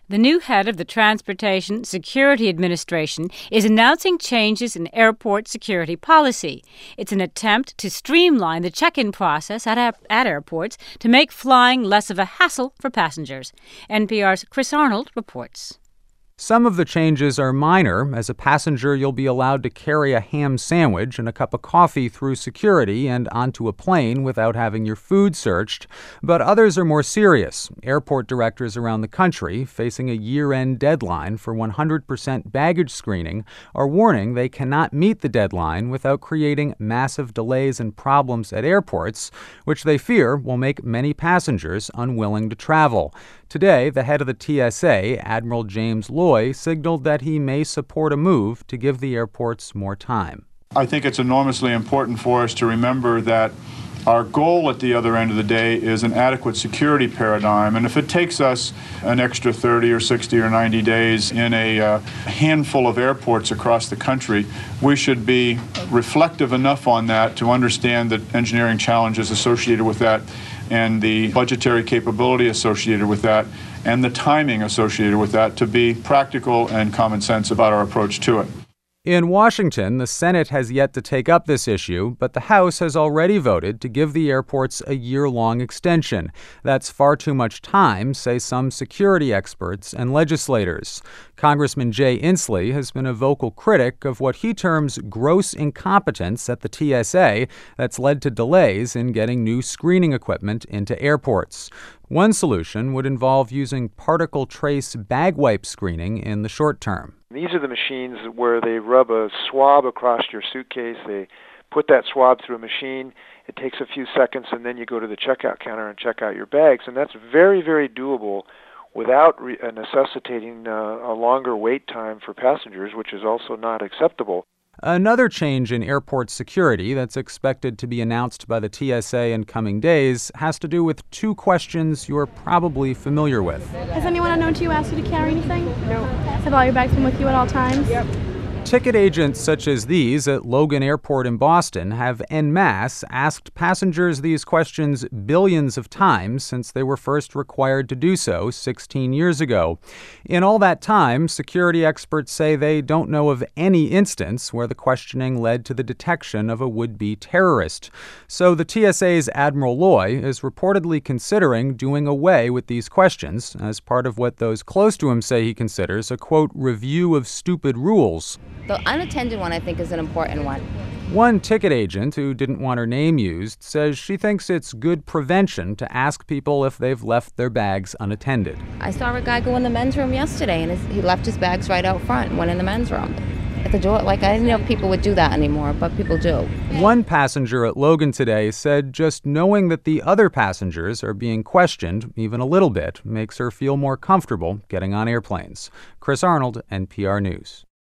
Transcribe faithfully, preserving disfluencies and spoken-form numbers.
The new head of the Transportation Security Administration is announcing changes in airport security policy. It's an attempt to streamline the check-in process at, at airports to make flying less of a hassle for passengers. N P R's Chris Arnold reports. Some of the changes are minor. As a passenger, you'll be allowed to carry a ham sandwich and a cup of coffee through security and onto a plane without having your food searched. But others are more serious. Airport directors around the country, facing a year-end deadline for one hundred percent baggage screening, are warning they cannot meet the deadline without creating massive delays and problems at airports, which they fear will make many passengers unwilling to travel. Today, the head of the T S A, Admiral James Loy, signaled that he may support a move to give the airports more time. I think it's enormously important for us to remember that our goal at the other end of the day is an adequate security paradigm. And if it takes us an extra thirty or sixty or ninety days in a uh, handful of airports across the country, we should be reflective enough on that to understand the engineering challenges associated with that and the budgetary capability associated with that and the timing associated with that to be practical and common sense about our approach to it. In Washington, the Senate has yet to take up this issue, but the House has already voted to give the airports a year-long extension. That's far too much time, say some security experts and legislators. Congressman Jay Inslee has been a vocal critic of what he terms gross incompetence at the T S A that's led to delays in getting new screening equipment into airports. One solution would involve using particle trace bag wipe screening in the short term. These are the machines where they rub a swab across your suitcase. They put that swab through a machine. It takes a few seconds, and then you go to the checkout counter and check out your bags. And that's very, very doable without re- uh, necessitating uh, a longer wait time for passengers, which is also not acceptable. Another change in airport security that's expected to be announced by the T S A in coming days has to do with two questions you're probably familiar with. Has anyone unknown to you asked you to carry anything? No. Have all your bags been with you at all times? Yep. Ticket agents such as these at Logan Airport in Boston have en masse asked passengers these questions billions of times since they were first required to do so sixteen years ago. In all that time, security experts say they don't know of any instance where the questioning led to the detection of a would-be terrorist. So the T S A's Admiral Loy is reportedly considering doing away with these questions as part of what those close to him say he considers a, quote, review of stupid rules. The unattended one, I think, is an important one. One ticket agent who didn't want her name used says she thinks it's good prevention to ask people if they've left their bags unattended. I saw a guy go in the men's room yesterday, and his, he left his bags right out front and went in the men's room. At the door, like, I didn't know people would do that anymore, but people do. One passenger at Logan today said just knowing that the other passengers are being questioned, even a little bit, makes her feel more comfortable getting on airplanes. Chris Arnold, N P R News.